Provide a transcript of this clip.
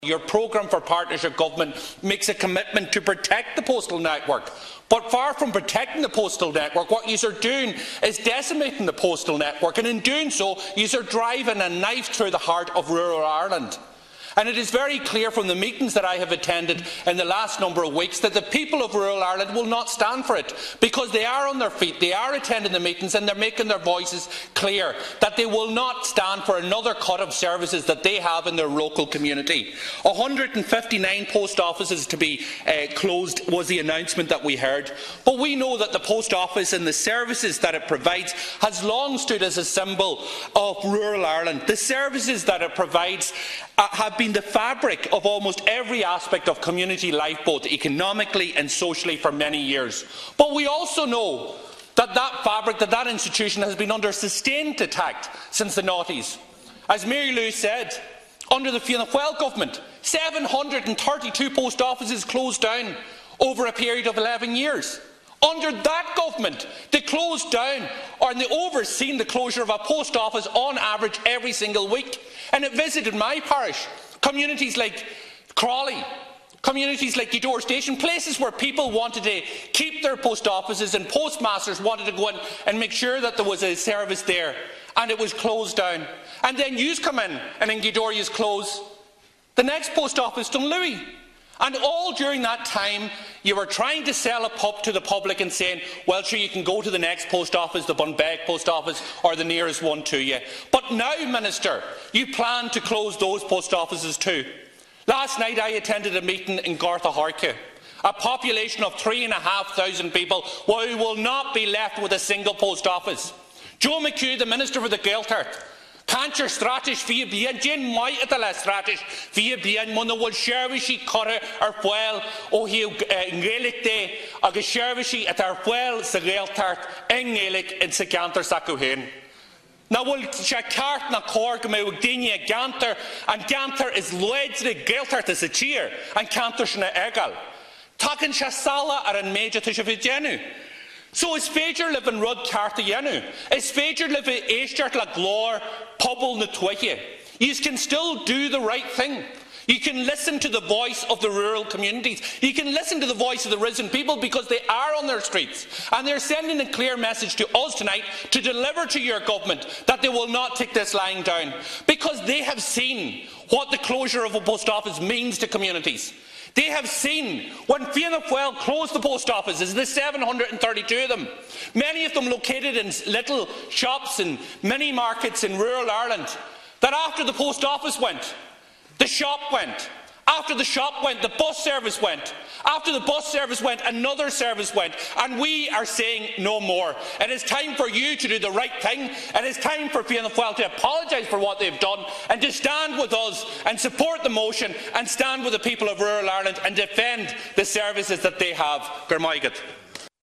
Your programme for partnership government makes a commitment to protect the postal network. But far from protecting the postal network, what you are doing is decimating the postal network, and in doing so, you are driving a knife through the heart of rural Ireland. And it is very clear from the meetings that I have attended in the last number of weeks that the people of rural Ireland will not stand for it, because they are on their feet, they are attending the meetings and they are making their voices clear that they will not stand for another cut of services that they have in their local community. 159 post offices to be closed was the announcement that we heard, but we know that the post office and the services that it provides has long stood as a symbol of rural Ireland. The services that it provides have been the fabric of almost every aspect of community life, both economically and socially, for many years. But we also know that that fabric, that institution has been under sustained attack since the noughties. As Mary Lou said, under the Fianna Fáil government, 732 post offices closed down over a period of 11 years. Under that government, they closed down, or they overseen the closure of a post office on average every single week. And it visited my parish, communities like Crawley, communities like Gweedore Station, places where people wanted to keep their post offices and postmasters wanted to go in and make sure that there was a service there, and it was closed down. And then you come in, and in Gweedore you close the next post office, Dunlewy. And all during that time, you were trying to sell a pub to the public and saying, well, sure, you can go to the next post office, the Bunbeg post office, or the nearest one to you. But now, Minister, you plan to close those post offices too. Last night I attended a meeting in Garthaharka, a population of 3,500 people who will not be left with a single post office. Joe McHugh, the Minister for the Gaeltacht, Cancer strategy for bien, Jane White at the last strategy for bien, when the world service cutter or well, oh, he Gaelic day, a service at our well, the Gaeltart, in Gaelic, and the Ganter Sakuhin. Now, will Shakart na Cork, me Dinia Ganter, and Ganter is Lloyd the Gaeltart as a cheer, and Canter na Egal. Takin Shasala are in major Tishavijenu. So is Fager live in Rud Carthianu? Is Fager live in Eistart la Glor, Pobble na Twihye? You can still do the right thing. You can listen to the voice of the rural communities. You can listen to the voice of the risen people, because they are on their streets. And they're sending a clear message to us tonight to deliver to your government that they will not take this lying down. Because they have seen what the closure of a post office means to communities. They have seen when Fianna Fáil closed the post offices, the 732 of them, many of them located in little shops and mini markets in rural Ireland, that after the post office went, the shop went. After the shop went, the bus service went. After the bus service went, another service went. And we are saying no more. It is time for you to do the right thing. It is time for Fianna Fáil to apologise for what they've done and to stand with us and support the motion and stand with the people of rural Ireland and defend the services that they have. Gurmaigat.